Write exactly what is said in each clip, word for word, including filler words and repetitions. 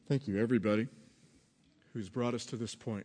Thank you, everybody who's brought us to this point.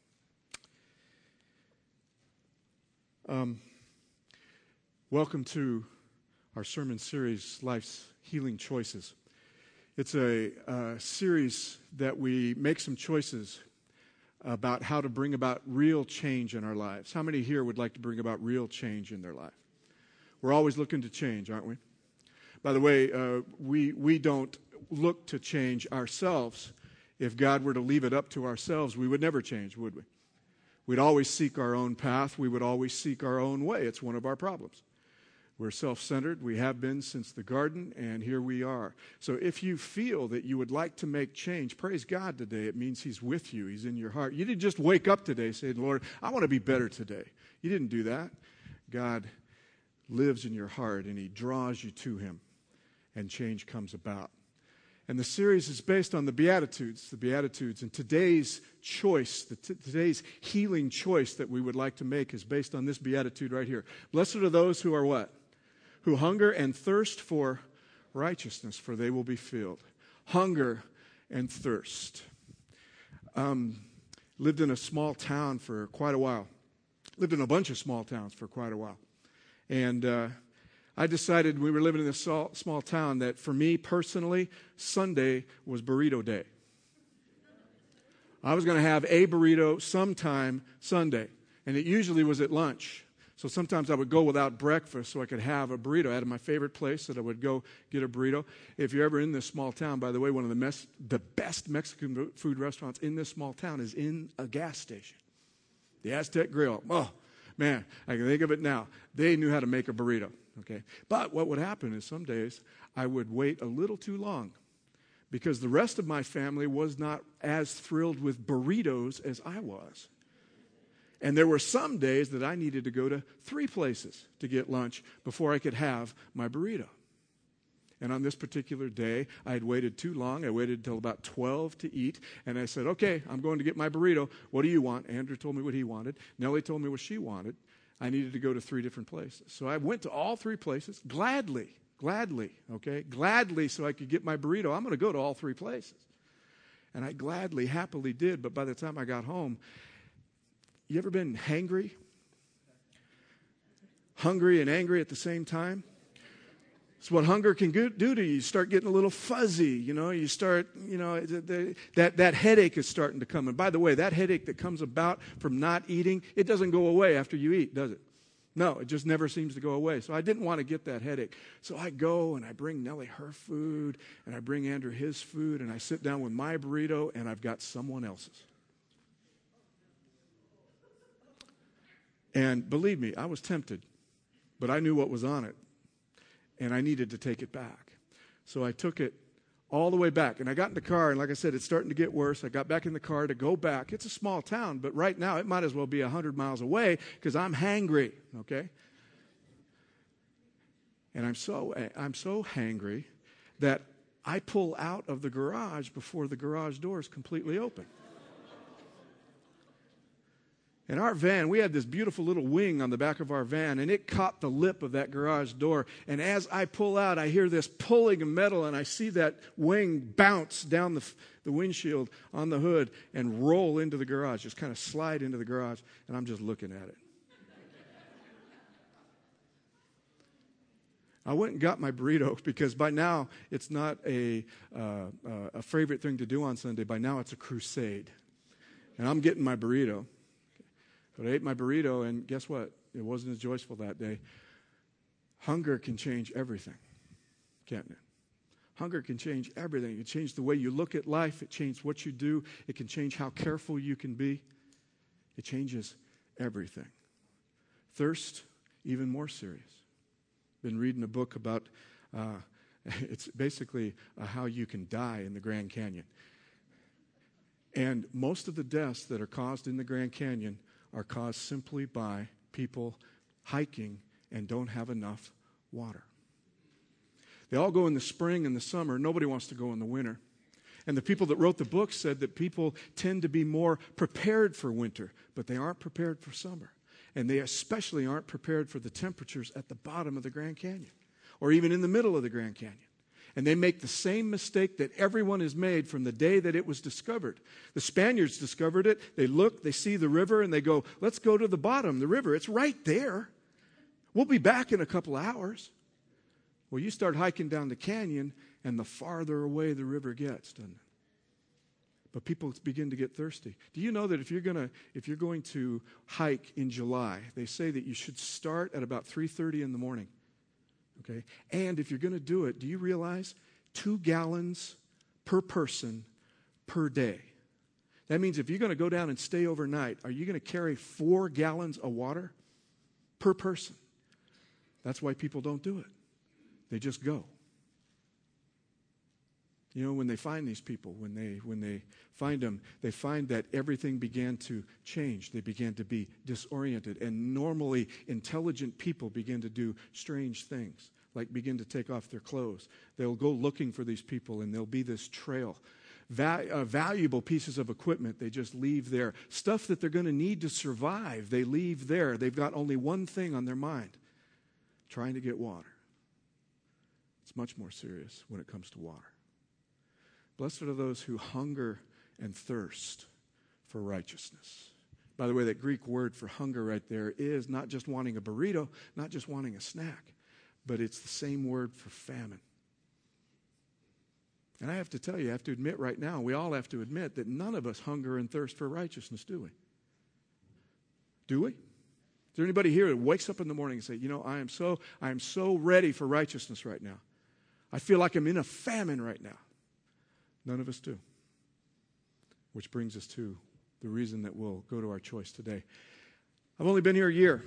Um, welcome to our sermon series, Life's Healing Choices. It's a, a series that we make some choices about how to bring about real change in our lives. How many here would like to bring about real change in their life? We're always looking to change, aren't we? By the way, uh, we we don't look to change ourselves. If God were to leave it up to ourselves, we would never change, would we? We'd always seek our own path. We would always seek our own way. It's one of our problems. We're self-centered. We have been since the garden, and here we are. So if you feel that you would like to make change, praise God today. It means He's with you. He's in your heart. You didn't just wake up today saying, Lord, I want to be better today. You didn't do that. God lives in your heart, and He draws you to Him, and change comes about. And the series is based on the Beatitudes, the Beatitudes. And today's choice, the t- today's healing choice that we would like to make is based on this Beatitude right here. Blessed are those who are what? Who hunger and thirst for righteousness, for they will be filled. Hunger and thirst. Um, lived in a small town for quite a while. Lived in a bunch of small towns for quite a while. And uh, I decided, we were living in this small, small town, that for me personally, Sunday was burrito day. I was going to have a burrito sometime Sunday, and it usually was at lunch. So sometimes I would go without breakfast so I could have a burrito. I had my favorite place that I would go get a burrito. If you're ever in this small town, by the way, one of the, mes- the best Mexican food restaurants in this small town is in a gas station. The Aztec Grill. Oh, man, I can think of it now. They knew how to make a burrito. Okay, but what would happen is some days I would wait a little too long because the rest of my family was not as thrilled with burritos as I was. And there were some days that I needed to go to three places to get lunch before I could have my burrito. And on this particular day, I had waited too long. I waited until about twelve to eat. And I said, okay, I'm going to get my burrito. What do you want? Andrew told me what he wanted. Nellie told me what she wanted. I needed to go to three different places. So I went to all three places gladly, gladly, okay? Gladly so I could get my burrito. I'm going to go to all three places. And I gladly, happily did. But by the time I got home, you ever been hangry? Hungry and angry at the same time? It's what hunger can do to you. You start getting a little fuzzy, you know. You start, you know, that, that headache is starting to come. And by the way, that headache that comes about from not eating, it doesn't go away after you eat, does it? No, it just never seems to go away. So I didn't want to get that headache. So I go and I bring Nellie her food, and I bring Andrew his food, and I sit down with my burrito, and I've got someone else's. And believe me, I was tempted, but I knew what was on it. And I needed to take it back. So I took it all the way back. And I got in the car, and like I said, it's starting to get worse. I got back in the car to go back. It's a small town, but right now it might as well be one hundred miles away because I'm hangry, okay? And I'm so, I'm so hangry that I pull out of the garage before the garage door is completely open. In our van, we had this beautiful little wing on the back of our van, and it caught the lip of that garage door. And as I pull out, I hear this pulling of metal, and I see that wing bounce down the, the windshield on the hood and roll into the garage, just kind of slide into the garage, and I'm just looking at it. I went and got my burrito because by now it's not a, uh, uh, a favorite thing to do on Sunday. By now it's a crusade. And I'm getting my burrito. But I ate my burrito, and guess what? It wasn't as joyful that day. Hunger can change everything, can't it? Hunger can change everything. It can change the way you look at life. It changes what you do. It can change how careful you can be. It changes everything. Thirst, even more serious. Been reading a book about, uh, it's basically uh, how you can die in the Grand Canyon. And most of the deaths that are caused in the Grand Canyon are caused simply by people hiking and don't have enough water. They all go in the spring and the summer. Nobody wants to go in the winter. And the people that wrote the book said that people tend to be more prepared for winter, but they aren't prepared for summer. And they especially aren't prepared for the temperatures at the bottom of the Grand Canyon or even in the middle of the Grand Canyon. And they make the same mistake that everyone has made from the day that it was discovered. The Spaniards discovered it. They look, they see the river, and they go, let's go to the bottom, the river. It's right there. We'll be back in a couple hours. Well, you start hiking down the canyon, and the farther away the river gets, doesn't it? But people begin to get thirsty. Do you know that if you're gonna if you're going to hike in July, they say that you should start at about three thirty in the morning. Okay? And if you're going to do it, do you realize two gallons per person per day? That means if you're going to go down and stay overnight, are you going to carry four gallons of water per person? That's why people don't do it. They just go. You know, when they find these people, when they when they find them, they find that everything began to change. They began to be disoriented. And normally intelligent people begin to do strange things, like begin to take off their clothes. They'll go looking for these people, and there'll be this trail. Va- uh, valuable pieces of equipment, they just leave there. Stuff that they're going to need to survive, they leave there. They've got only one thing on their mind, trying to get water. It's much more serious when it comes to water. Blessed are those who hunger and thirst for righteousness. By the way, that Greek word for hunger right there is not just wanting a burrito, not just wanting a snack, but it's the same word for famine. And I have to tell you, I have to admit right now, we all have to admit that none of us hunger and thirst for righteousness, do we? Do we? Is there anybody here that wakes up in the morning and say, you know, I am so, I am so ready for righteousness right now. I feel like I'm in a famine right now. None of us do. Which brings us to the reason that we'll go to our choice today. I've only been here a year.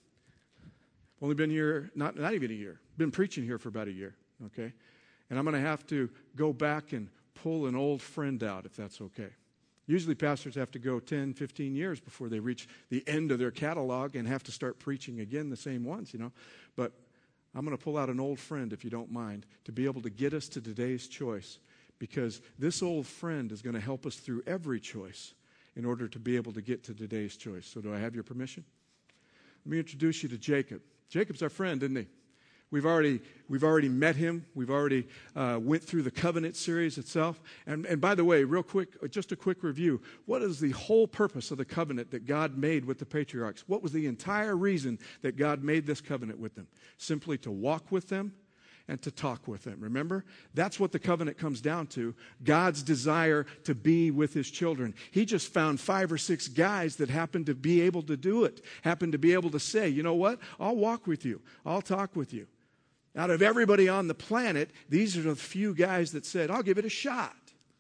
I've only been here, not, not even a year. Been preaching here for about a year, okay? And I'm going to have to go back and pull an old friend out, if that's okay. Usually pastors have to go ten, fifteen years before they reach the end of their catalog and have to start preaching again the same ones, you know. But I'm going to pull out an old friend, if you don't mind, to be able to get us to today's choice. Because this old friend is going to help us through every choice in order to be able to get to today's choice. So do I have your permission? Let me introduce you to Jacob. Jacob's our friend, isn't he? We've already we've already met him. We've already uh, went through the covenant series itself. And, and by the way, real quick, just a quick review. What is the whole purpose of the covenant that God made with the patriarchs? What was the entire reason that God made this covenant with them? Simply to walk with them and to talk with them. Remember? That's what the covenant comes down to. God's desire to be with his children. He just found five or six guys that happened to be able to do it. Happened to be able to say, you know what? I'll walk with you. I'll talk with you. Out of everybody on the planet, these are the few guys that said, I'll give it a shot.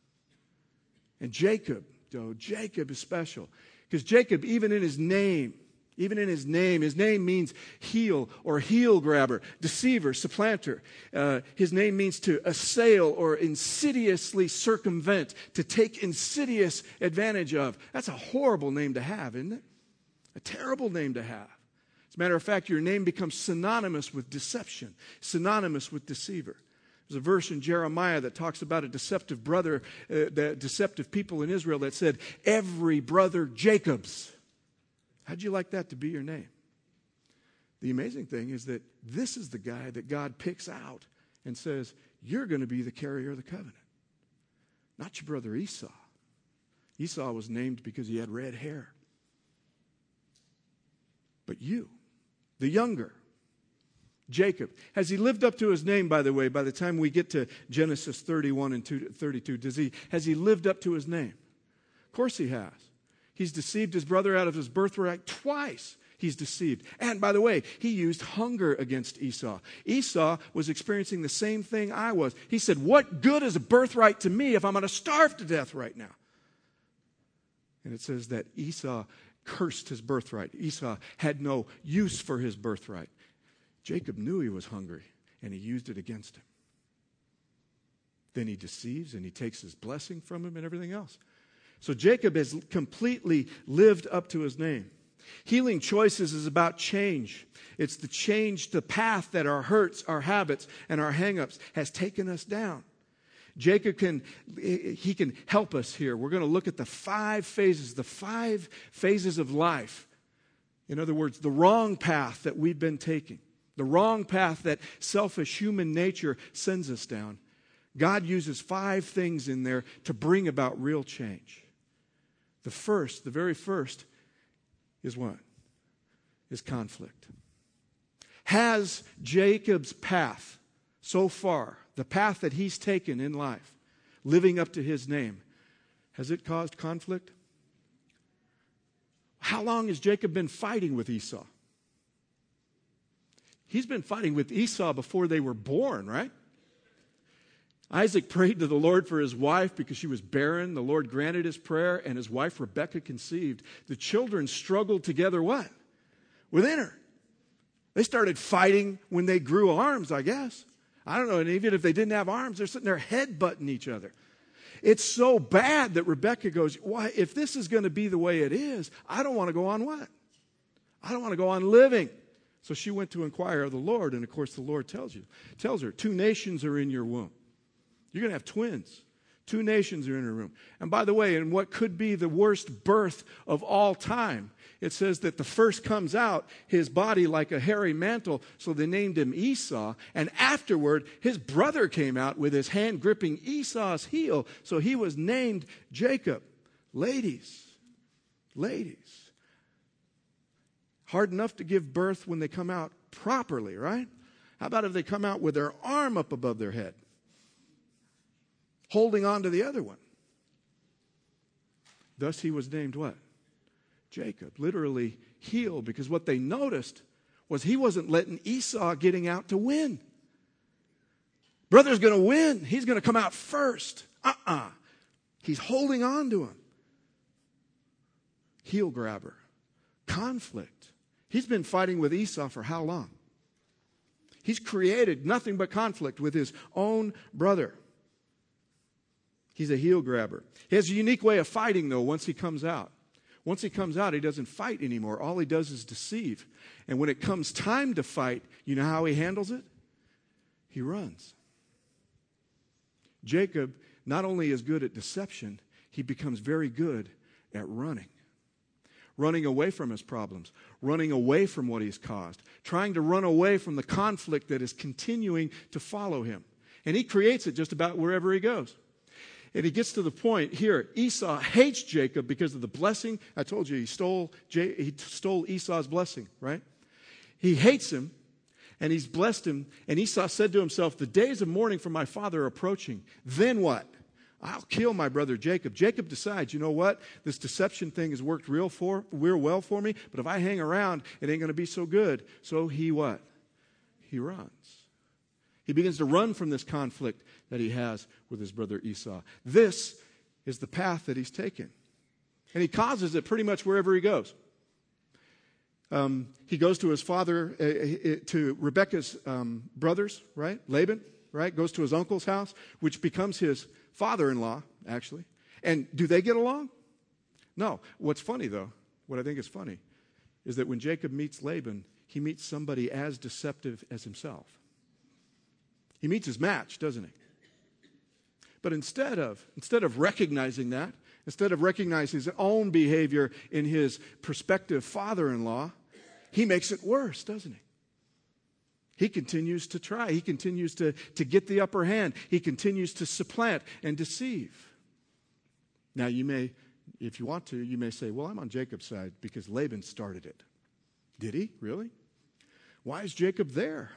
And Jacob, oh, Jacob is special. Because Jacob, even in his name, Even in his name, his name means heel or heel grabber, deceiver, supplanter. Uh, his name means to assail or insidiously circumvent, to take insidious advantage of. That's a horrible name to have, isn't it? A terrible name to have. As a matter of fact, your name becomes synonymous with deception, synonymous with deceiver. There's a verse in Jeremiah that talks about a deceptive brother, uh, the deceptive people in Israel that said, every brother Jacob's. How'd you like that to be your name? The amazing thing is that this is the guy that God picks out and says, you're going to be the carrier of the covenant. Not your brother Esau. Esau was named because he had red hair. But you, the younger, Jacob, has he lived up to his name, by the way, by the time we get to Genesis thirty-one and thirty-two? Does he, has he lived up to his name? Of course he has. He's deceived his brother out of his birthright twice. He's deceived. And by the way, he used hunger against Esau. Esau was experiencing the same thing I was. He said, what good is a birthright to me if I'm going to starve to death right now? And it says that Esau cursed his birthright. Esau had no use for his birthright. Jacob knew he was hungry, and he used it against him. Then he deceives, and he takes his blessing from him and everything else. So Jacob has completely lived up to his name. Healing choices is about change. It's the change, the path that our hurts, our habits, and our hang-ups has taken us down. Jacob can, he can help us here. We're going to look at the five phases, the five phases of life. In other words, the wrong path that we've been taking, the wrong path that selfish human nature sends us down. God uses five things in there to bring about real change. The first, the very first, is what? Is conflict. Has Jacob's path so far, the path that he's taken in life, living up to his name, has it caused conflict? How long has Jacob been fighting with Esau? He's been fighting with Esau before they were born, right? Isaac prayed to the Lord for his wife because she was barren. The Lord granted his prayer, and his wife Rebekah conceived. The children struggled together what? Within her. They started fighting when they grew arms, I guess. I don't know, and even if they didn't have arms, they're sitting there headbutting each other. It's so bad that Rebekah goes, why, if this is going to be the way it is, I don't want to go on what? I don't want to go on living. So she went to inquire of the Lord, and of course the Lord tells you, tells her, two nations are in your womb. You're going to have twins. Two nations are in her womb. And by the way, in what could be the worst birth of all time, it says that the first comes out, his body like a hairy mantle, so they named him Esau. And afterward, his brother came out with his hand gripping Esau's heel, so he was named Jacob. Ladies, ladies, hard enough to give birth when they come out properly, right? How about if they come out with their arm up above their head, holding on to the other one? Thus he was named what? Jacob, literally heel, because what they noticed was he wasn't letting Esau getting out to win. Brother's going to win. He's going to come out first. Uh-uh. He's holding on to him. Heel grabber. Conflict. He's been fighting with Esau for how long? He's created nothing but conflict with his own brother. He's a heel grabber. He has a unique way of fighting, though, once he comes out. Once he comes out, he doesn't fight anymore. All he does is deceive. And when it comes time to fight, you know how he handles it? He runs. Jacob not only is good at deception, he becomes very good at running. Running away from his problems, running away from what he's caused, trying to run away from the conflict that is continuing to follow him. And he creates it just about wherever he goes. And he gets to the point here, Esau hates Jacob because of the blessing. I told you, he stole, he stole Esau's blessing, right? He hates him, and he's blessed him. And Esau said to himself, the days of mourning for my father are approaching. Then what? I'll kill my brother Jacob. Jacob decides, you know what? This deception thing has worked real, for, real well for me, but if I hang around, it ain't going to be so good. So he what? He runs. He begins to run from this conflict that he has with his brother Esau. This is the path that he's taken. And he causes it pretty much wherever he goes. Um, he goes to his father, uh, to Rebekah's um, brothers, right? Laban, right? Goes to his uncle's house, which becomes his father-in-law, actually. And do they get along? No. What's funny, though, what I think is funny, is that when Jacob meets Laban, he meets somebody as deceptive as himself. He meets his match, doesn't he? But instead of, instead of recognizing that, instead of recognizing his own behavior in his prospective father-in-law, he makes it worse, doesn't he? He continues to try. He continues to, to get the upper hand. He continues to supplant and deceive. Now, you may, if you want to, you may say, well, I'm on Jacob's side because Laban started it. Did he? Really? Why is Jacob there?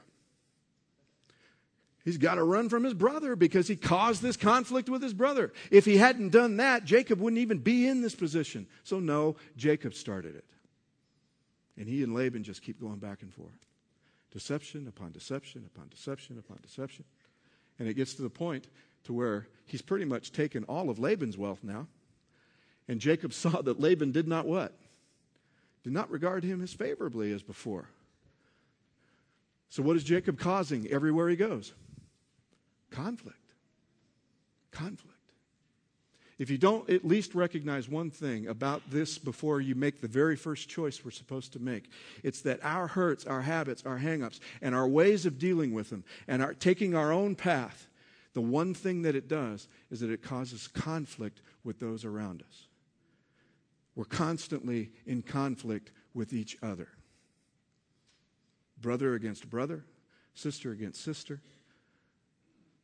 He's got to run from his brother because he caused this conflict with his brother. If he hadn't done that, Jacob wouldn't even be in this position. So no, Jacob started it. And he and Laban just keep going back and forth. Deception upon deception upon deception upon deception. And it gets to the point to where he's pretty much taken all of Laban's wealth now. And Jacob saw that Laban did not what? Did not regard him as favorably as before. So what is Jacob causing everywhere he goes? Conflict. Conflict. If you don't at least recognize one thing about this before you make the very first choice we're supposed to make, it's that our hurts, our habits, our hang-ups, and our ways of dealing with them, and our taking our own path, the one thing that it does is that it causes conflict with those around us. We're constantly in conflict with each other. Brother against brother, sister against sister.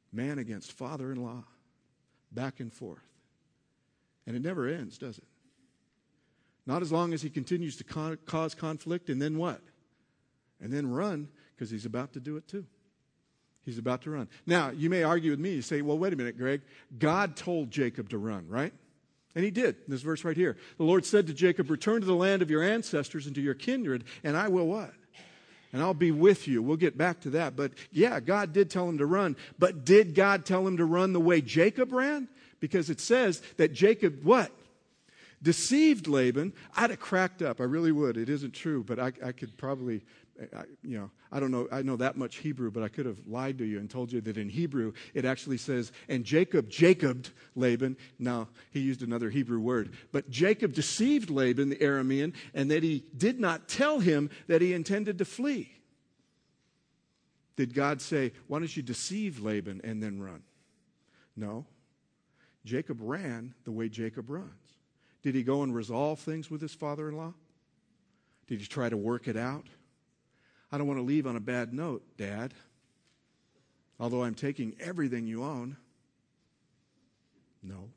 Man against father-in-law, back and forth. And it never ends, does it? Not as long as he continues to con- cause conflict, and then what? And then run, because he's about to do it too. He's about to run. Now, you may argue with me. You say, well, wait a minute, Greg. God told Jacob to run, right? And he did. This verse right here. The Lord said to Jacob, return to the land of your ancestors and to your kindred, and I will what? And I'll be with you. We'll get back to that. But yeah, God did tell him to run. But did God tell him to run the way Jacob ran? Because it says that Jacob, what? Deceived Laban. I'd have cracked up. I really would. It isn't true, but I, I could probably, I, you know, I don't know. I know that much Hebrew, but I could have lied to you and told you that in Hebrew it actually says, and Jacob Jacobed Laban. Now, he used another Hebrew word. But Jacob deceived Laban, the Aramean, and that he did not tell him that he intended to flee. Did God say, why don't you deceive Laban and then run? No. Jacob ran the way Jacob runs. Did he go and resolve things with his father-in-law? Did he try to work it out? I don't want to leave on a bad note, Dad. Although I'm taking everything you own. No.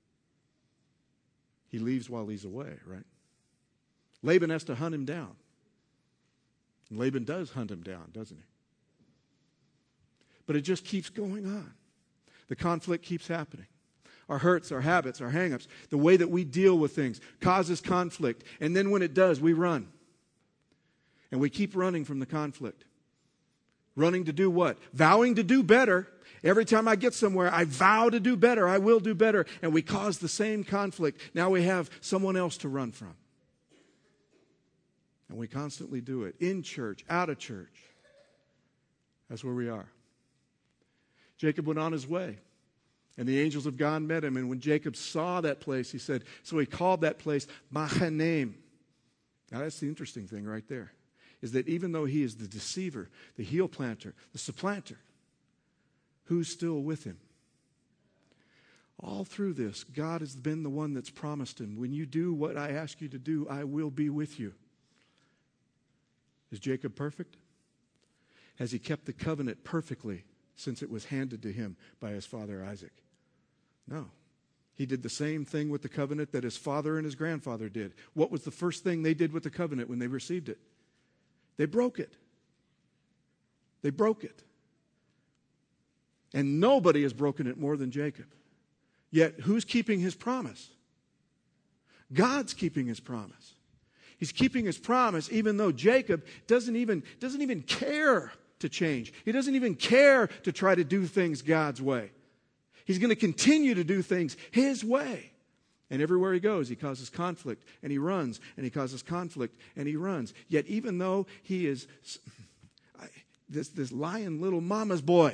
He leaves while he's away, right? Laban has to hunt him down. And Laban does hunt him down, doesn't he? But it just keeps going on. The conflict keeps happening. Our hurts, our habits, our hang-ups, the way that we deal with things causes conflict. And then when it does, we run. And we keep running from the conflict. Running to do what? Vowing to do better. Every time I get somewhere, I vow to do better. I will do better. And we cause the same conflict. Now we have someone else to run from. And we constantly do it. In church, out of church. That's where we are. Jacob went on his way. And the angels of God met him. And when Jacob saw that place, he said, so he called that place Mahanaim. Now that's the interesting thing right there. Is that even though he is the deceiver, the heel planter, the supplanter, who's still with him? All through this, God has been the one that's promised him, when you do what I ask you to do, I will be with you. Is Jacob perfect? Has he kept the covenant perfectly since it was handed to him by his father Isaac? No. He did the same thing with the covenant that his father and his grandfather did. What was the first thing they did with the covenant when they received it? They broke it. They broke it. And nobody has broken it more than Jacob. Yet, who's keeping his promise? God's keeping his promise. He's keeping his promise even though Jacob doesn't even, doesn't even care to change. He doesn't even care to try to do things God's way. He's going to continue to do things his way. And everywhere he goes, he causes conflict, and he runs, and he causes conflict, and he runs. Yet even though he is this, this lying little mama's boy,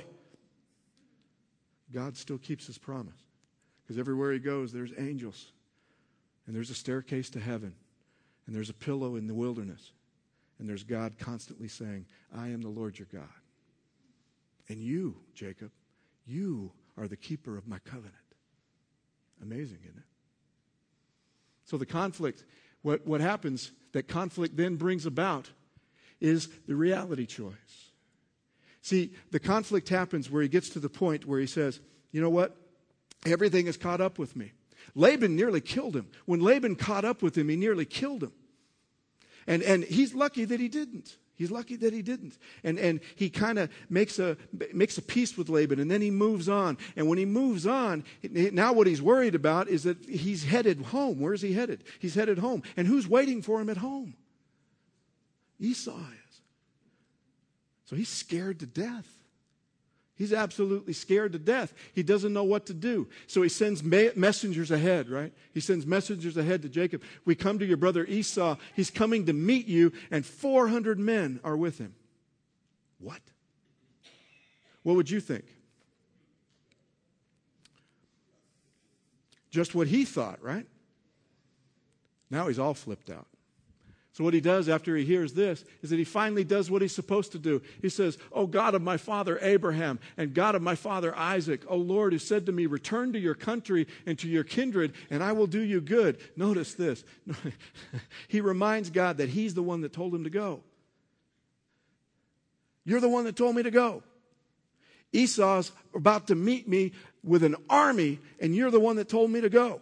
God still keeps his promise. Because everywhere he goes, there's angels, and there's a staircase to heaven, and there's a pillow in the wilderness, and there's God constantly saying, I am the Lord your God. And you, Jacob, you are the keeper of my covenant. Amazing, isn't it? So the conflict, what, what happens that conflict then brings about is the reality choice. See, the conflict happens where he gets to the point where he says, you know what? Everything is caught up with me. Laban nearly killed him. When Laban caught up with him, he nearly killed him. And, and he's lucky that he didn't. He's lucky that he didn't. And, and he kind of makes a, makes a peace with Laban, and then he moves on. And when he moves on, now what he's worried about is that he's headed home. Where's he headed? He's headed home. And who's waiting for him at home? Esau is. So he's scared to death. He's absolutely scared to death. He doesn't know what to do. So he sends messengers ahead, right? He sends messengers ahead to Jacob. We come to your brother Esau. He's coming to meet you, and four hundred men are with him. What? What would you think? Just what he thought, right? Now he's all flipped out. So what he does after he hears this is that he finally does what he's supposed to do. He says, "O God of my father Abraham and God of my father Isaac, O Lord, who said to me, return to your country and to your kindred, and I will do you good." Notice this. He reminds God that he's the one that told him to go. You're the one that told me to go. Esau's about to meet me with an army, and you're the one that told me to go.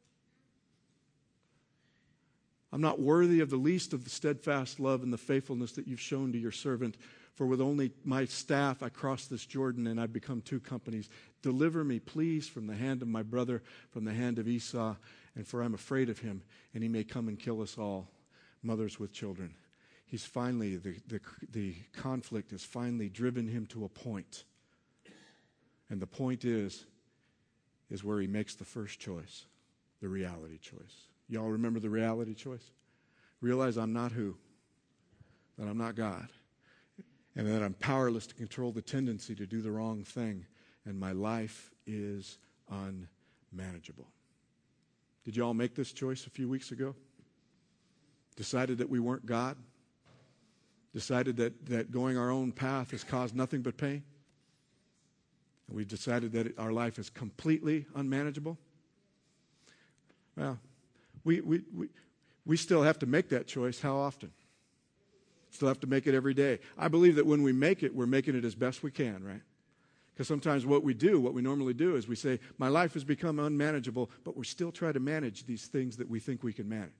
I'm not worthy of the least of the steadfast love and the faithfulness that you've shown to your servant. For with only my staff I crossed this Jordan, and I've become two companies. Deliver me, please, from the hand of my brother, from the hand of Esau, and for I'm afraid of him, and he may come and kill us all, mothers with children. He's finally, the, the, the conflict has finally driven him to a point. And the point is, is where he makes the first choice, the reality choice. Y'all remember the reality choice? Realize I'm not who? That I'm not God. And that I'm powerless to control the tendency to do the wrong thing. And my life is unmanageable. Did y'all make this choice a few weeks ago? Decided that we weren't God? Decided that, that going our own path has caused nothing but pain? And we've decided that our life is completely unmanageable? Well, we, we, we, we still have to make that choice. How often? Still have to make it every day. I believe that when we make it, we're making it as best we can, right? Because sometimes what we do, what we normally do is we say, my life has become unmanageable, but we still try to manage these things that we think we can manage.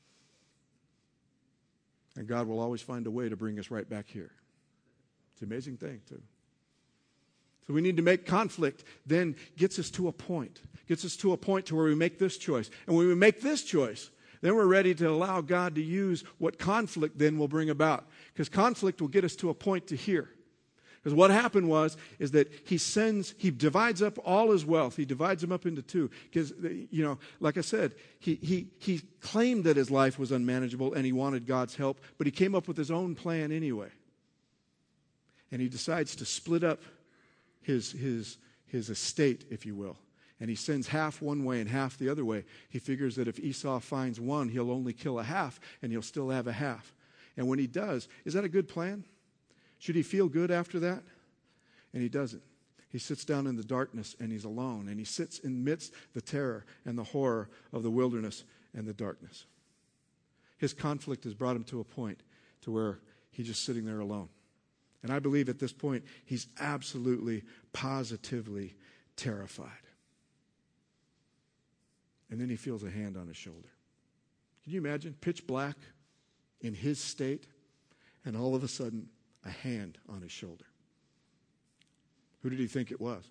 And God will always find a way to bring us right back here. It's an amazing thing, too. So we need to make conflict, then gets us to a point. Gets us to a point to where we make this choice. And when we make this choice, then we're ready to allow God to use what conflict then will bring about. Because conflict will get us to a point to here. Because what happened was, is that he sends, he divides up all his wealth. He divides them up into two. Because, you know, like I said, he, he, he claimed that his life was unmanageable and he wanted God's help, but he came up with his own plan anyway. And he decides to split up his, his, his estate, if you will. And he sends half one way and half the other way. He figures that if Esau finds one, he'll only kill a half and he'll still have a half. And when he does, is that a good plan? Should he feel good after that? And he doesn't. He sits down in the darkness and he's alone. And he sits amidst the terror and the horror of the wilderness and the darkness. His conflict has brought him to a point to where he's just sitting there alone. And I believe at this point he's absolutely, positively terrified. And then he feels a hand on his shoulder. Can you imagine? Pitch black in his state, and all of a sudden, a hand on his shoulder. Who did he think it was?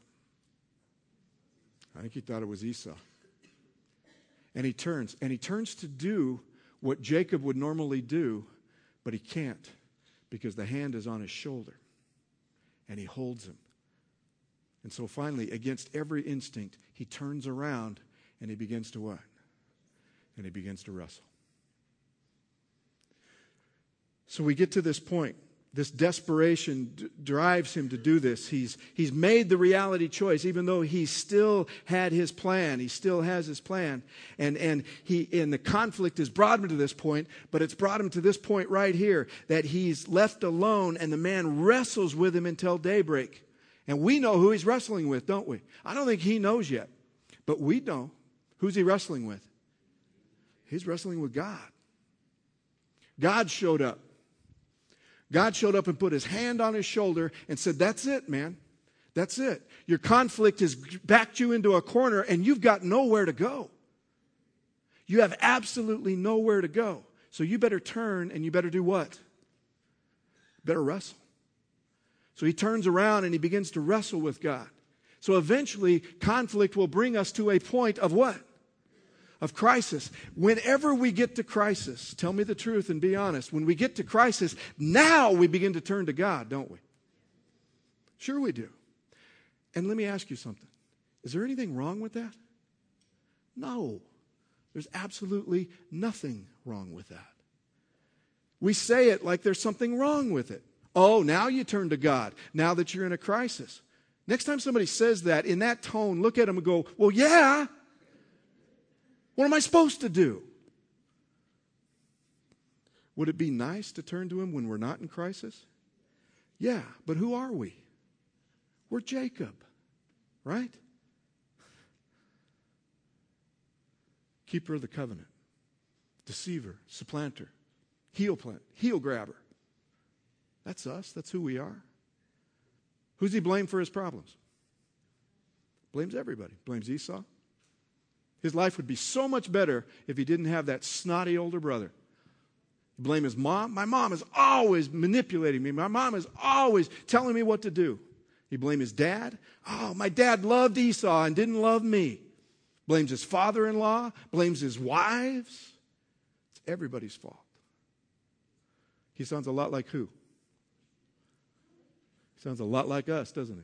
I think he thought it was Esau. And he turns, and he turns to do what Jacob would normally do, but he can't because the hand is on his shoulder. And he holds him. And so finally, against every instinct, he turns around and he begins to what? And he begins to wrestle. So we get to this point. This desperation d- drives him to do this. He's, he's made the reality choice, even though he still had his plan. He still has his plan. And, and, he, and the conflict has brought him to this point, but it's brought him to this point right here, that he's left alone and the man wrestles with him until daybreak. And we know who he's wrestling with, don't we? I don't think he knows yet, but we know. Who's he wrestling with? He's wrestling with God. God showed up. God showed up and put his hand on his shoulder and said, that's it, man. That's it. Your conflict has backed you into a corner and you've got nowhere to go. You have absolutely nowhere to go. So you better turn and you better do what? Better wrestle. So he turns around and he begins to wrestle with God. So eventually, conflict will bring us to a point of what? Of crisis. Whenever we get to crisis, tell me the truth and be honest. When we get to crisis, now we begin to turn to God, don't we? Sure we do. And let me ask you something. Is there anything wrong with that? No. There's absolutely nothing wrong with that. We say it like there's something wrong with it. Oh, now you turn to God, now that you're in a crisis. Next time somebody says that in that tone, look at them and go, well, yeah. What am I supposed to do? Would it be nice to turn to him when we're not in crisis? Yeah, but who are we? We're Jacob, right? Keeper of the covenant, deceiver, supplanter, heel plant, heel grabber. That's us. That's who we are. Who's he blame for his problems? Blames everybody. Blames Esau. His life would be so much better if he didn't have that snotty older brother. Blame his mom. My mom is always manipulating me. My mom is always telling me what to do. He blamed his dad. Oh, my dad loved Esau and didn't love me. Blames his father-in-law. Blames his wives. It's everybody's fault. He sounds a lot like who? He sounds a lot like us, doesn't he?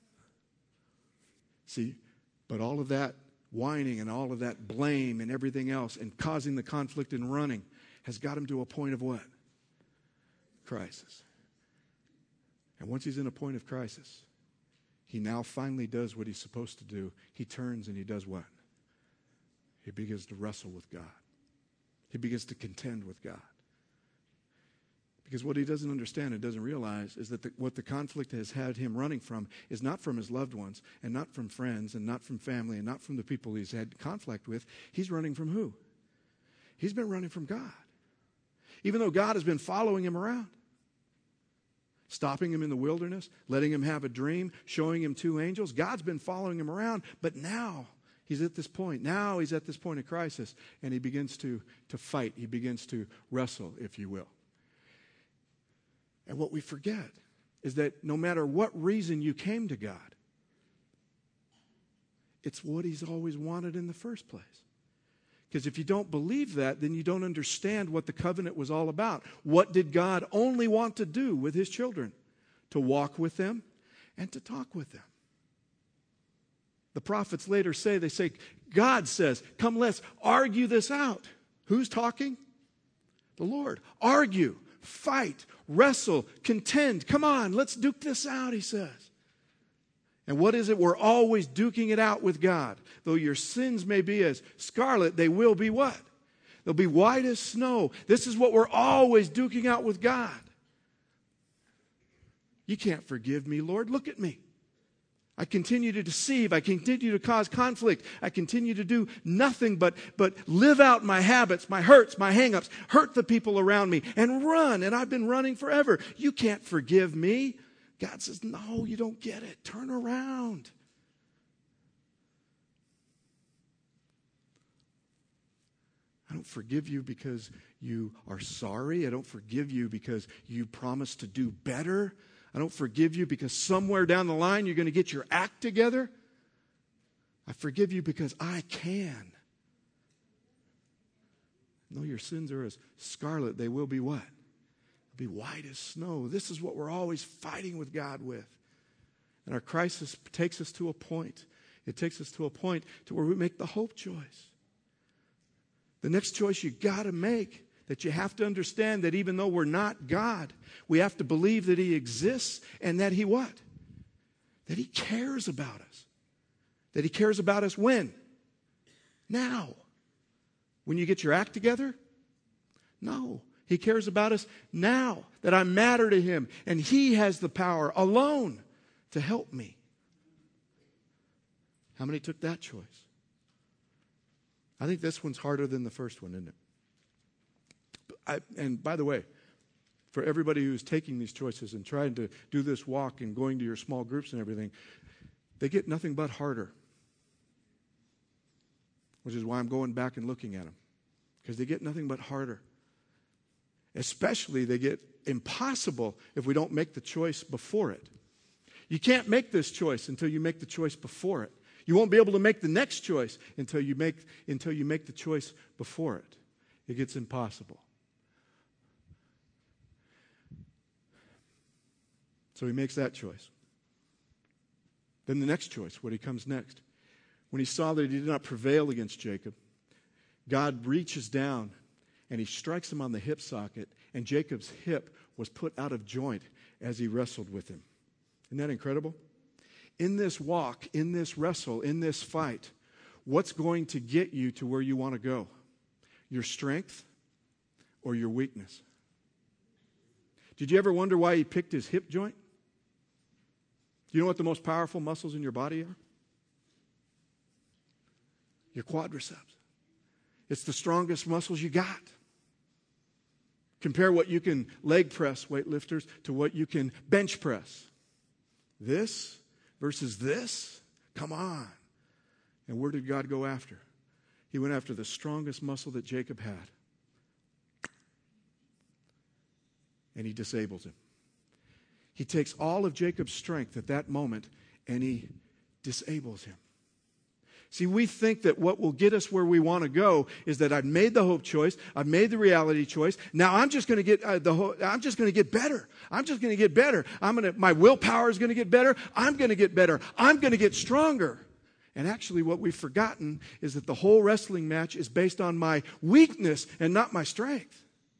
See, but all of that whining and all of that blame and everything else and causing the conflict and running has got him to a point of what? Crisis. And once he's in a point of crisis, he now finally does what he's supposed to do. He turns and he does what? He begins to wrestle with God. He begins to contend with God. Because what he doesn't understand and doesn't realize is that the, what the conflict has had him running from is not from his loved ones and not from friends and not from family and not from the people he's had conflict with. He's running from who? He's been running from God. Even though God has been following him around, stopping him in the wilderness, letting him have a dream, showing him two angels. God's been following him around, but now he's at this point. Now he's at this point of crisis, and he begins to, to fight. He begins to wrestle, if you will. And what we forget is that no matter what reason you came to God, it's what he's always wanted in the first place. Because if you don't believe that, then you don't understand what the covenant was all about. What did God only want to do with his children? To walk with them and to talk with them. The prophets later say, they say, God says, come, let's argue this out. Who's talking? The Lord. Argue, fight, wrestle, contend. Come on, let's duke this out, he says. And what is it? We're always duking it out with God. Though your sins may be as scarlet, they will be what? They'll be white as snow. This is what we're always duking out with God. You can't forgive me, Lord. Look at me. I continue to deceive. I continue to cause conflict. I continue to do nothing but, but live out my habits, my hurts, my hang-ups, hurt the people around me, and run. And I've been running forever. You can't forgive me. God says, no, you don't get it. Turn around. I don't forgive you because you are sorry. I don't forgive you because you promised to do better. I don't forgive you because somewhere down the line you're going to get your act together. I forgive you because I can. Though your sins are as scarlet, they will be what? Be white as snow. This is what we're always fighting with God with. And our crisis takes us to a point. It takes us to a point to where we make the hope choice. The next choice you got to make, that you have to understand that even though we're not God, we have to believe that he exists and that he what? That he cares about us. That he cares about us when? Now. When you get your act together? No. He cares about us now, that I matter to him, and he has the power alone to help me. How many took that choice? I think this one's harder than the first one, isn't it? I, and by the way, for everybody who's taking these choices and trying to do this walk and going to your small groups and everything, they get nothing but harder. Which is why I'm going back and looking at them. Because they get nothing but harder. Especially they get impossible if we don't make the choice before it. You can't make this choice until you make the choice before it. You won't be able to make the next choice until you make, until you make the choice before it. It gets impossible. So he makes that choice. Then the next choice, what he comes next. When he saw that he did not prevail against Jacob, God reaches down and he strikes him on the hip socket, and Jacob's hip was put out of joint as he wrestled with him. Isn't that incredible? In this walk, in this wrestle, in this fight, what's going to get you to where you want to go? Your strength or your weakness? Did you ever wonder why he picked his hip joint? Do you know what the most powerful muscles in your body are? Your quadriceps. It's the strongest muscles you got. Compare what you can leg press, weightlifters, to what you can bench press. This versus this? Come on. And where did God go after? He went after the strongest muscle that Jacob had. And he disables him. He takes all of Jacob's strength at that moment and he disables him. See, we think that what will get us where we want to go is that I've made the hope choice, I've made the reality choice. Now I'm just going to get uh, the ho- I'm just going to get better. I'm just going to get better. I'm going to my willpower is going to get better. I'm going to get better. I'm going to get stronger. And actually what we've forgotten is that the whole wrestling match is based on my weakness and not my strength.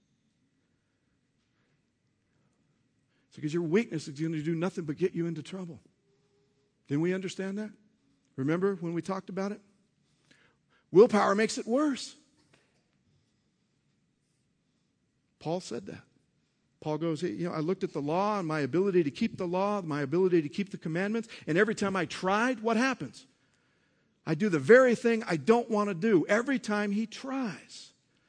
It's because your weakness is going to do nothing but get you into trouble. Didn't we understand that? Remember when we talked about it? Willpower makes it worse. Paul said that. Paul goes, you know, I looked at the law and my ability to keep the law, my ability to keep the commandments, and every time I tried, what happens? I do the very thing I don't want to do every time he tries.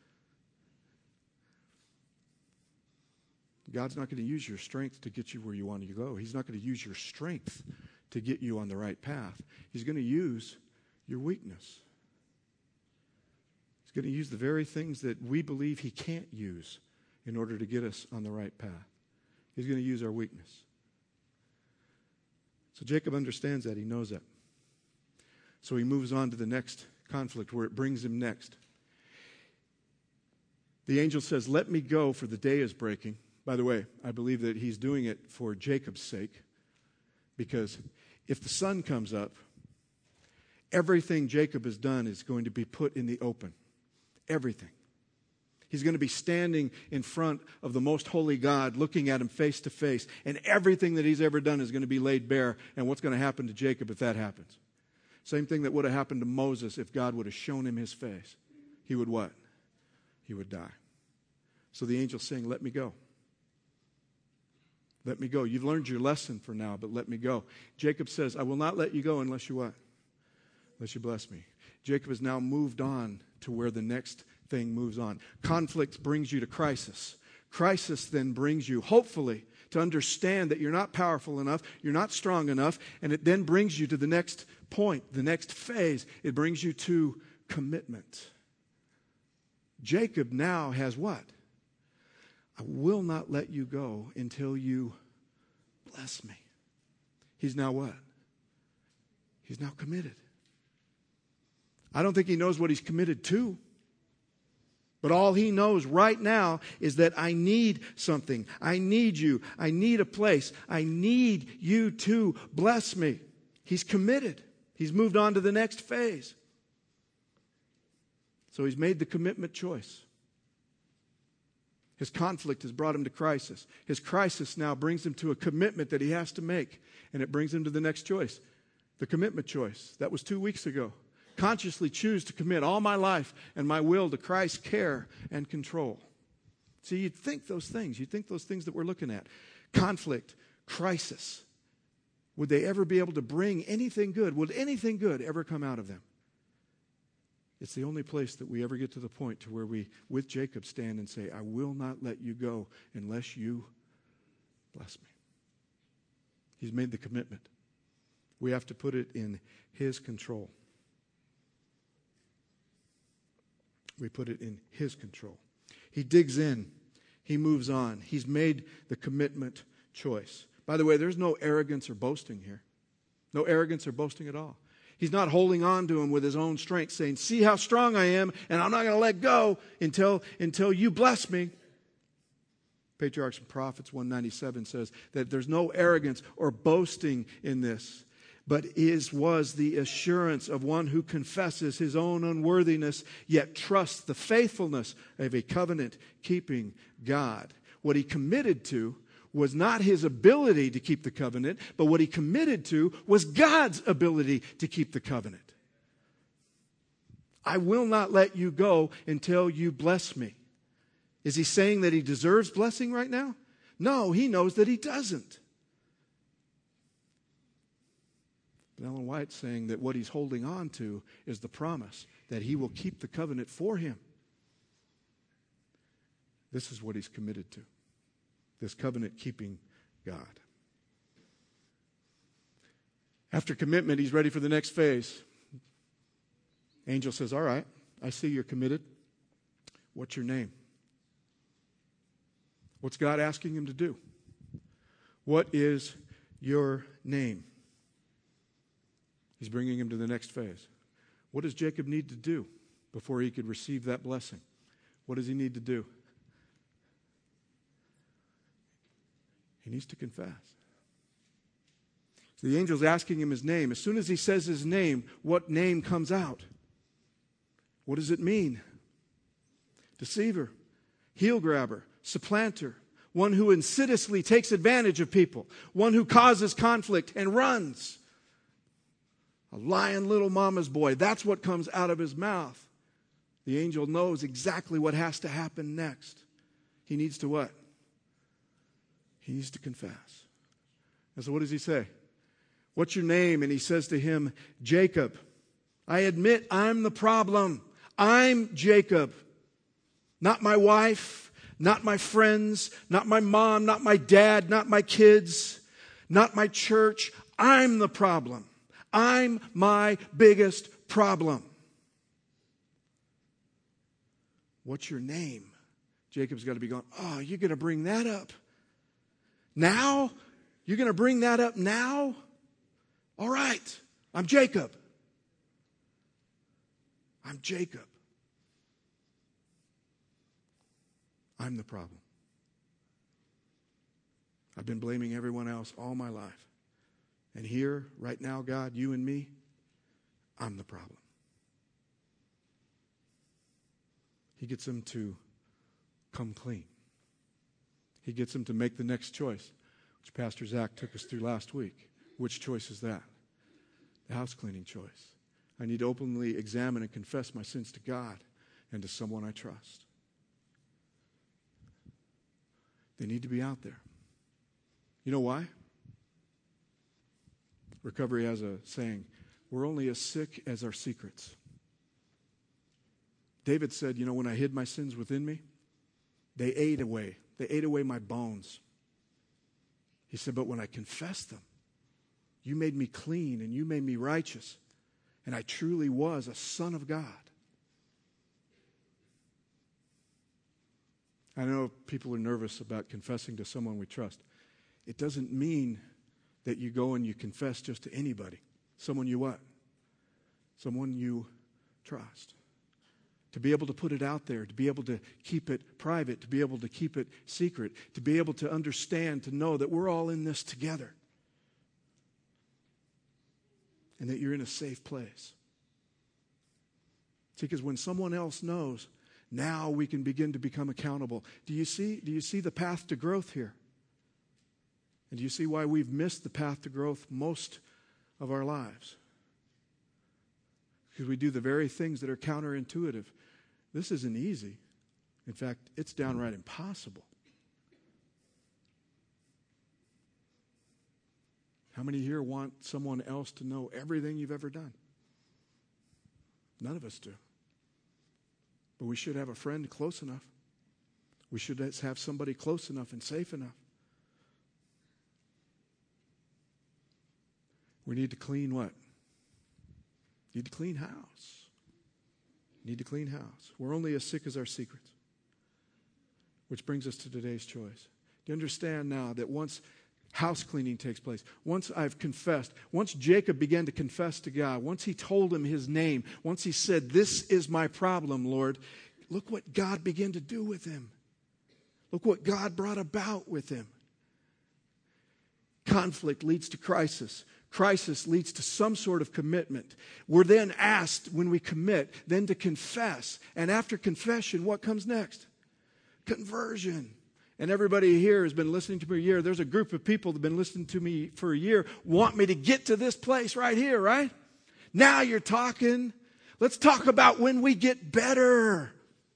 God's not going to use your strength to get you where you want to go. He's not going to use your strength to get you on the right path. He's going to use your weakness. He's going to use the very things that we believe he can't use in order to get us on the right path. He's going to use our weakness. So Jacob understands that. He knows that. So he moves on to the next conflict where it brings him next. The angel says, let me go, for the day is breaking. By the way, I believe that he's doing it for Jacob's sake, because if the sun comes up, everything Jacob has done is going to be put in the open. Everything. He's going to be standing in front of the most holy God, looking at him face to face, and everything that he's ever done is going to be laid bare. And what's going to happen to Jacob if that happens? Same thing that would have happened to Moses if God would have shown him his face. He would what? He would die. So the angel's saying, let me go. Let me go. You've learned your lesson for now, but let me go. Jacob says, I will not let you go unless you what? Unless you bless me. Jacob has now moved on to where the next thing moves on. Conflict brings you to crisis. Crisis then brings you, hopefully, to understand that you're not powerful enough, you're not strong enough, and it then brings you to the next point, the next phase. It brings you to commitment. Jacob now has what? I will not let you go until you bless me. He's now what? He's now committed. I don't think he knows what he's committed to. But all he knows right now is that I need something. I need you. I need a place. I need you to bless me. He's committed. He's moved on to the next phase. So he's made the commitment choice. His conflict has brought him to crisis. His crisis now brings him to a commitment that he has to make. And it brings him to the next choice. The commitment choice. That was two weeks ago. Consciously choose to commit all my life and my will to Christ's care and control. See, you'd think those things. You'd think those things that we're looking at. Conflict, crisis. Would they ever be able to bring anything good? Would anything good ever come out of them? It's the only place that we ever get to the point to where we, with Jacob, stand and say, I will not let you go unless you bless me. He's made the commitment. We have to put it in his control. We put it in his control. He digs in. He moves on. He's made the commitment choice. By the way, there's no arrogance or boasting here. No arrogance or boasting at all. He's not holding on to him with his own strength, saying, see how strong I am, and I'm not going to let go until, until you bless me. Patriarchs and Prophets one ninety-seven says that there's no arrogance or boasting in this, but is was the assurance of one who confesses his own unworthiness, yet trusts the faithfulness of a covenant-keeping God. What he committed to was not his ability to keep the covenant, but what he committed to was God's ability to keep the covenant. I will not let you go until you bless me. Is he saying that he deserves blessing right now? No, he knows that he doesn't. But Ellen White's saying that what he's holding on to is the promise that he will keep the covenant for him. This is what he's committed to. This covenant-keeping God. After commitment, he's ready for the next phase. Angel says, all right, I see you're committed. What's your name? What's God asking him to do? What is your name? He's bringing him to the next phase. What does Jacob need to do before he could receive that blessing? What does he need to do? He needs to confess. So the angel's asking him his name. As soon as he says his name, what name comes out? What does it mean? Deceiver, heel grabber, supplanter, one who insidiously takes advantage of people, one who causes conflict and runs. A lying little mama's boy. That's what comes out of his mouth. The angel knows exactly what has to happen next. He needs to what? He needs to confess. And so what does he say? What's your name? And he says to him, Jacob. I admit I'm the problem. I'm Jacob. Not my wife, not my friends, not my mom, not my dad, not my kids, not my church. I'm the problem. I'm my biggest problem. What's your name? Jacob's got to be going, oh, you're going to bring that up now? You're going to bring that up now? All right, I'm Jacob. I'm Jacob. I'm the problem. I've been blaming everyone else all my life. And here, right now, God, you and me, I'm the problem. He gets them to come clean. He gets them to make the next choice, which Pastor Zach took us through last week. Which choice is that? The house cleaning choice. I need to openly examine and confess my sins to God and to someone I trust. They need to be out there. You know why? Recovery has a saying, we're only as sick as our secrets. David said, you know, when I hid my sins within me, they ate away. They ate away my bones. He said, but when I confessed them, you made me clean and you made me righteous. And I truly was a son of God. I know people are nervous about confessing to someone we trust. It doesn't mean that you go and you confess just to anybody. Someone you what? Someone you trust. To be able to put it out there, to be able to keep it private, to be able to keep it secret, to be able to understand, to know that we're all in this together. And that you're in a safe place. See, because when someone else knows, now we can begin to become accountable. Do you see, do you see the path to growth here? And do you see why we've missed the path to growth most of our lives? Because we do the very things that are counterintuitive. This isn't easy. In fact, it's downright impossible. How many here want someone else to know everything you've ever done? None of us do. But we should have a friend close enough. We should have somebody close enough and safe enough. We need to clean what? Need to clean house. Need to clean house. We're only as sick as our secrets. Which brings us to today's choice. Do you understand now that once house cleaning takes place, once I've confessed, once Jacob began to confess to God, once he told him his name, once he said, this is my problem, Lord, look what God began to do with him. Look what God brought about with him. Conflict leads to crisis. Crisis leads to some sort of commitment. We're then asked when we commit, then to confess. And after confession, what comes next? Conversion. And everybody here has been listening to me a year. There's a group of people that have been listening to me for a year, want me to get to this place right here, right? Now you're talking. Let's talk about when we get better.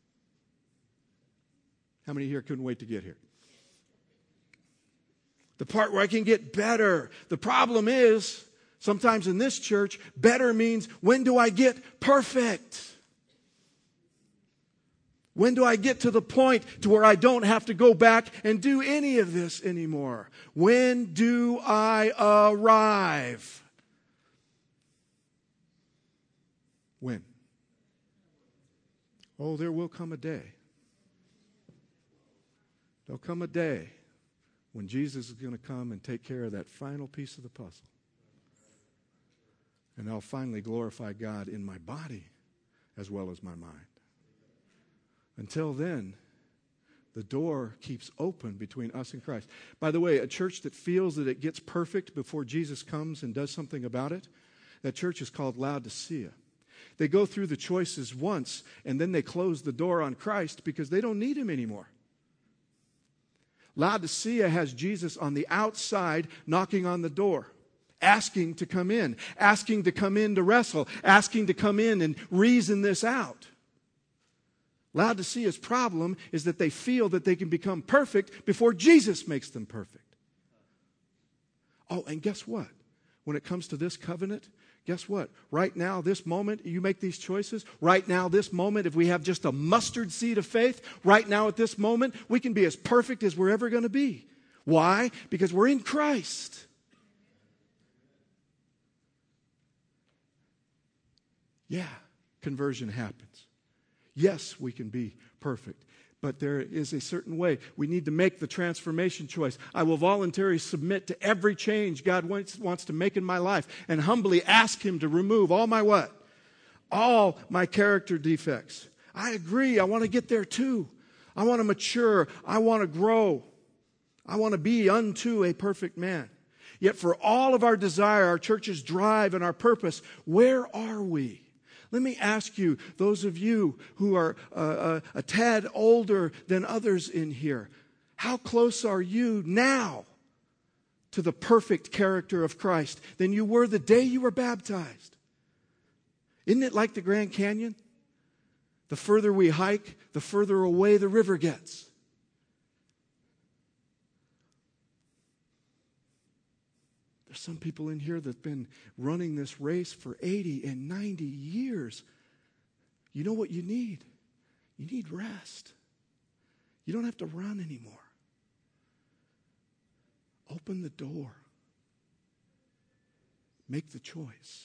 How many here couldn't wait to get here? The part where I can get better. The problem is, sometimes in this church, better means, when do I get perfect? When do I get to the point to where I don't have to go back and do any of this anymore? When do I arrive? When? Oh, there will come a day. There'll come a day when Jesus is going to come and take care of that final piece of the puzzle. And I'll finally glorify God in my body as well as my mind. Until then, the door keeps open between us and Christ. By the way, a church that feels that it gets perfect before Jesus comes and does something about it, that church is called Laodicea. They go through the choices once, and then they close the door on Christ because they don't need him anymore. Laodicea has Jesus on the outside knocking on the door, asking to come in, asking to come in to wrestle, asking to come in and reason this out. Laodicea's problem is that they feel that they can become perfect before Jesus makes them perfect. Oh, and guess what? When it comes to this covenant, guess what? Right now, this moment, you make these choices. Right now, this moment, if we have just a mustard seed of faith, right now at this moment, we can be as perfect as we're ever going to be. Why? Because we're in Christ. Yeah, conversion happens. Yes, we can be perfect. But there is a certain way. We need to make the transformation choice. I will voluntarily submit to every change God wants, wants to make in my life and humbly ask him to remove all my what? All my character defects. I agree. I want to get there too. I want to mature. I want to grow. I want to be unto a perfect man. Yet for all of our desire, our church's drive, and our purpose, where are we? Let me ask you, those of you who are uh, a, a tad older than others in here, how close are you now to the perfect character of Christ than you were the day you were baptized? Isn't it like the Grand Canyon? The further we hike, the further away the river gets. There's some people in here that have been running this race for eighty and ninety years. You know what you need? You need rest. You don't have to run anymore. Open the door. Make the choice.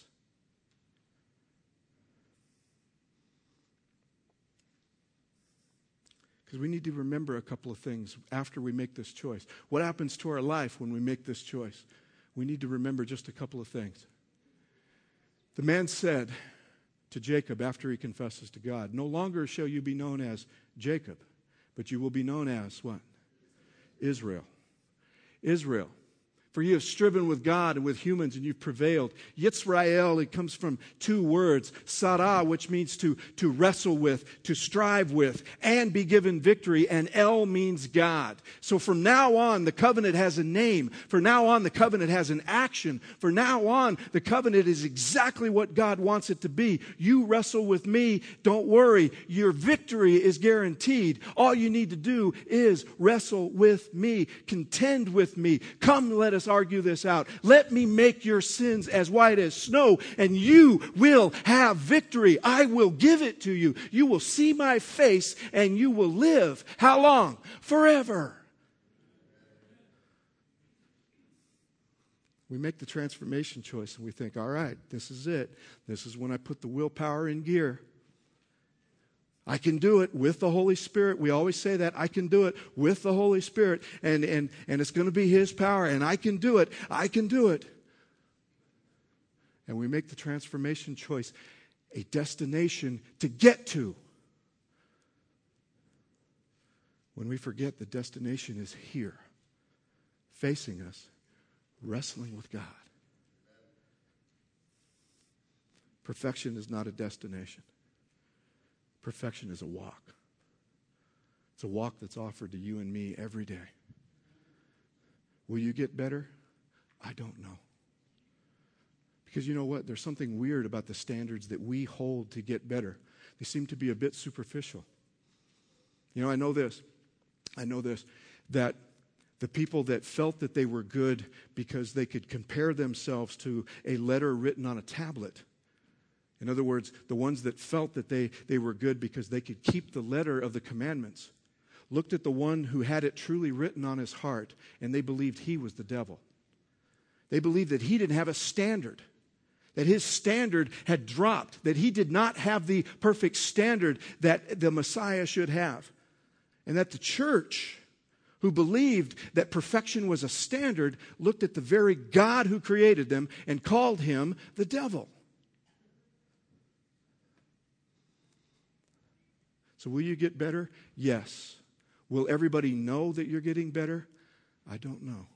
Because we need to remember a couple of things after we make this choice. What happens to our life when we make this choice? We need to remember just a couple of things. The man said to Jacob after he confesses to God, "No longer shall you be known as Jacob, but you will be known as" what? Israel. Israel. For you have striven with God and with humans, and you've prevailed. Yitzrael, it comes from two words. Sarah, which means to, to wrestle with, to strive with, and be given victory. And El means God. So from now on, the covenant has a name. From now on, the covenant has an action. From now on, the covenant is exactly what God wants it to be. You wrestle with me. Don't worry. Your victory is guaranteed. All you need to do is wrestle with me. Contend with me. Come, let us argue this out. Let me make your sins as white as snow, and you will have victory. I will give it to you. You will see my face, and you will live. How long? Forever. We make the transformation choice, and we think, all right, this is it. This is when I put the willpower in gear. I can do it with the Holy Spirit. We always say that. I can do it with the Holy Spirit. And, and, and it's going to be His power. And I can do it. I can do it. And we make the transformation choice a destination to get to. When we forget the destination is here, facing us, wrestling with God. Perfection is not a destination. Perfection is a walk. It's a walk that's offered to you and me every day. Will you get better? I don't know. Because you know what? There's something weird about the standards that we hold to get better. They seem to be a bit superficial. You know, I know this. I know this. That the people that felt that they were good because they could compare themselves to a letter written on a tablet. In other words, the ones that felt that they, they were good because they could keep the letter of the commandments, looked at the one who had it truly written on his heart, and they believed he was the devil. They believed that he didn't have a standard. that his standard had dropped, that he did not have the perfect standard that the Messiah should have. And that the church, who believed that perfection was a standard, looked at the very God who created them and called him the devil. So will you get better? Yes. Will everybody know that you're getting better? I don't know.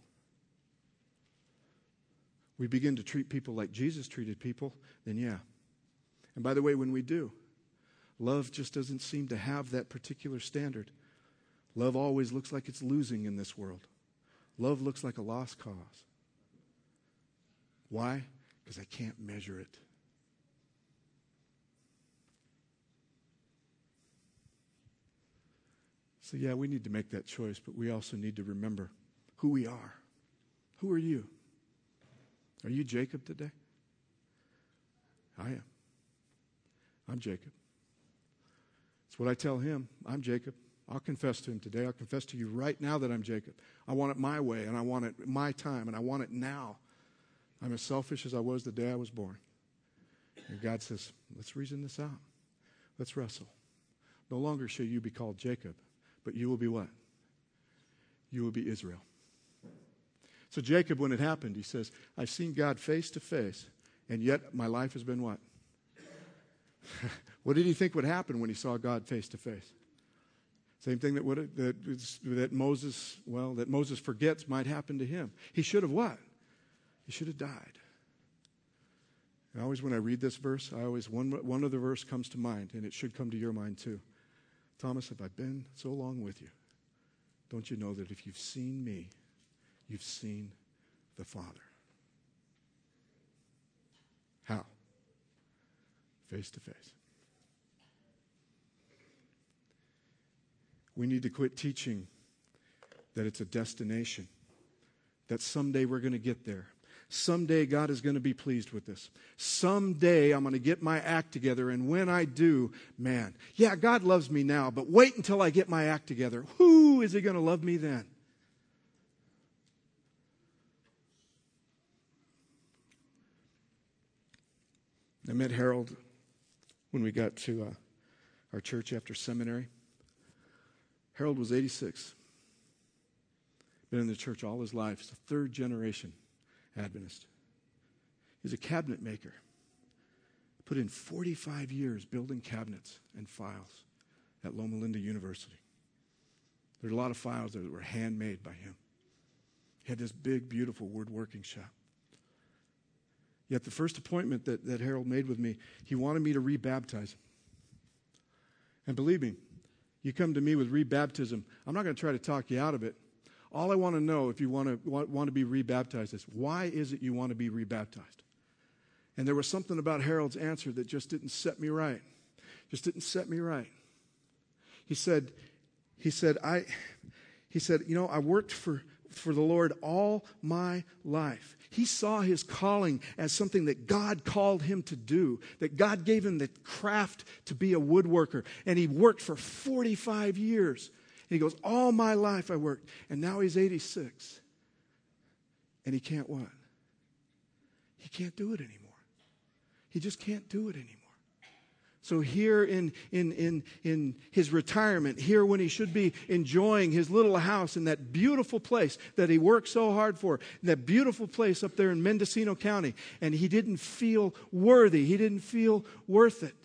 We begin to treat people like Jesus treated people, then yeah. And by the way, when we do, love just doesn't seem to have that particular standard. Love always looks like it's losing in this world. Love looks like a lost cause. Why? Because I can't measure it. So yeah, we need to make that choice, but we also need to remember who we are. Who are you? Are you Jacob today? I am. I'm Jacob. It's what I tell him. I'm Jacob. I'll confess to him today. I'll confess to you right now that I'm Jacob. I want it my way, and I want it my time, and I want it now. I'm as selfish as I was the day I was born. And God says, let's reason this out. Let's wrestle. No longer shall you be called Jacob, but you will be what? You will be Israel. So Jacob, when it happened, he says, I've seen God face to face, and yet my life has been what? What did he think would happen when he saw God face to face? Same thing that, would, that, that Moses, well, that Moses forgets might happen to him. He should have what? He should have died. And always when I read this verse, I always, one, one other verse comes to mind, and it should come to your mind too. Thomas, have I been so long with you? Don't you know that if you've seen me, you've seen the Father? How? Face to face. We need to quit teaching that it's a destination, that someday we're going to get there. Someday God is going to be pleased with this. Someday I'm going to get my act together, and when I do, man, yeah, God loves me now, but wait until I get my act together. Who is he going to love me then? I met Harold when we got to uh, our church after seminary. Harold was eighty-six. Been in the church all his life. He's a third generation Adventist. He's a cabinet maker. Put in forty-five years building cabinets and files at Loma Linda University. There are a lot of files that were handmade by him. He had this big, beautiful woodworking shop. Yet the first appointment that, that Harold made with me, he wanted me to rebaptize him. And believe me, you come to me with rebaptism, I'm not going to try to talk you out of it. All I want to know if you want to want, want to be rebaptized is, why is it you want to be rebaptized? And there was something about Harold's answer that just didn't set me right. Just didn't set me right. He said, he said, I, he said, you know, I worked for, for the Lord all my life. He saw his calling as something that God called him to do, that God gave him the craft to be a woodworker. And he worked for forty-five years. And he goes, all my life I worked. And now he's eighty-six. And he can't what? He can't do it anymore. He just can't do it anymore. So here in, in, in, in his retirement, here when he should be enjoying his little house in that beautiful place that he worked so hard for, that beautiful place up there in Mendocino County, and he didn't feel worthy. He didn't feel worth it.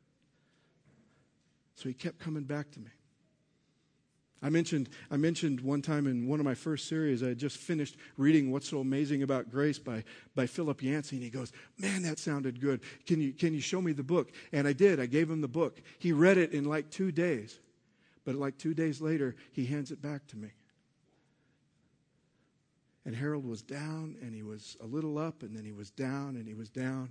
So he kept coming back to me. I mentioned I mentioned one time in one of my first series, I had just finished reading What's So Amazing About Grace by, by Philip Yancey, and he goes, man, that sounded good. Can you, can you show me the book? And I did. I gave him the book. He read it in like two days. But like two days later, he hands it back to me. And Harold was down, and he was a little up, and then he was down, and he was down.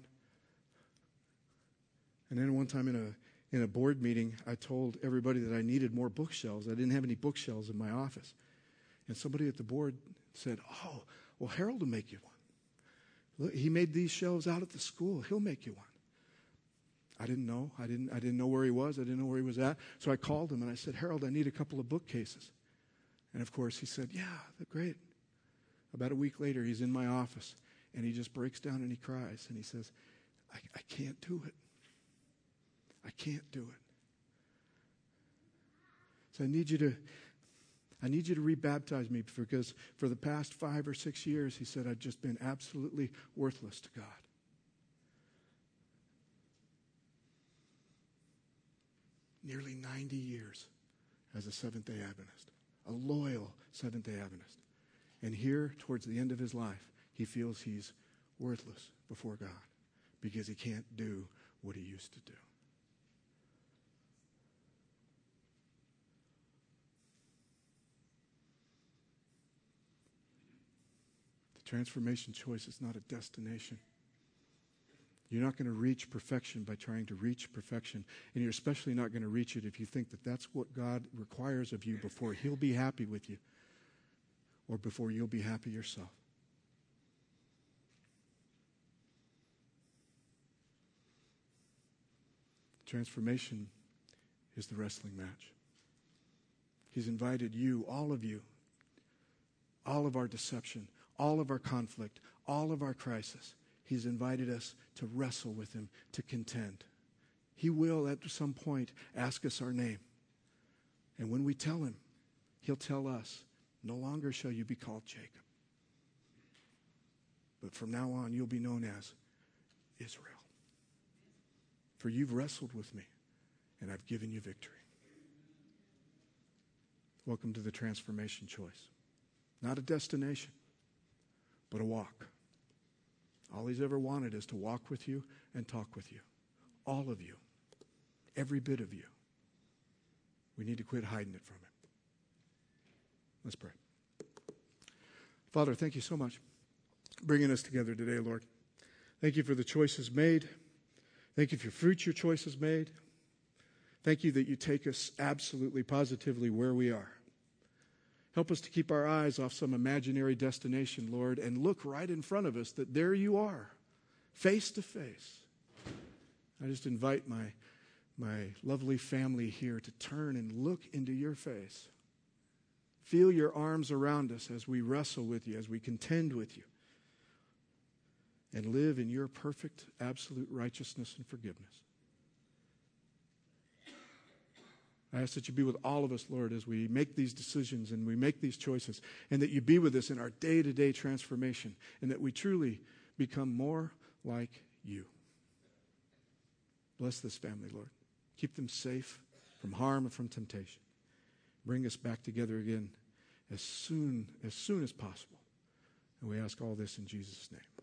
And then one time in a In a board meeting, I told everybody that I needed more bookshelves. I didn't have any bookshelves in my office. And somebody at the board said, oh, well, Harold will make you one. Look, he made these shelves out at the school. He'll make you one. I didn't know. I didn't, I didn't know where he was. I didn't know where he was at. So I called him and I said, Harold, I need a couple of bookcases. And of course, he said, yeah, they're great. About a week later, he's in my office. And he just breaks down and he cries. And he says, I, I can't do it. I can't do it. So I need you to, I need you to rebaptize me, because for the past five or six years, he said, I've just been absolutely worthless to God. Nearly ninety years as a Seventh-day Adventist, a loyal Seventh-day Adventist. And here, towards the end of his life, he feels he's worthless before God because he can't do what he used to do. The transformation choice is not a destination. You're not going to reach perfection by trying to reach perfection. And you're especially not going to reach it if you think that that's what God requires of you before he'll be happy with you or before you'll be happy yourself. Transformation is the wrestling match. He's invited you, all of you, all of our deception, all of our conflict, all of our crisis. He's invited us to wrestle with him, to contend. He will at some point ask us our name. And when we tell him, he'll tell us, no longer shall you be called Jacob, but from now on you'll be known as Israel. For you've wrestled with me, and I've given you victory. Welcome to the transformation choice. Not a destination, but a walk. All he's ever wanted is to walk with you and talk with you. All of you. Every bit of you. We need to quit hiding it from him. Let's pray. Father, thank you so much for bringing us together today, Lord. Thank you for the choices made. Thank you for future choices made. Thank you that you take us absolutely, positively where we are. Help us to keep our eyes off some imaginary destination, Lord, and look right in front of us that there you are, face to face. I just invite my, my lovely family here to turn and look into your face. Feel your arms around us as we wrestle with you, as we contend with you, and live in your perfect, absolute righteousness and forgiveness. I ask that you be with all of us, Lord, as we make these decisions and we make these choices, and that you be with us in our day-to-day transformation, and that we truly become more like you. Bless this family, Lord. Keep them safe from harm and from temptation. Bring us back together again as soon as soon as possible. And we ask all this in Jesus' name.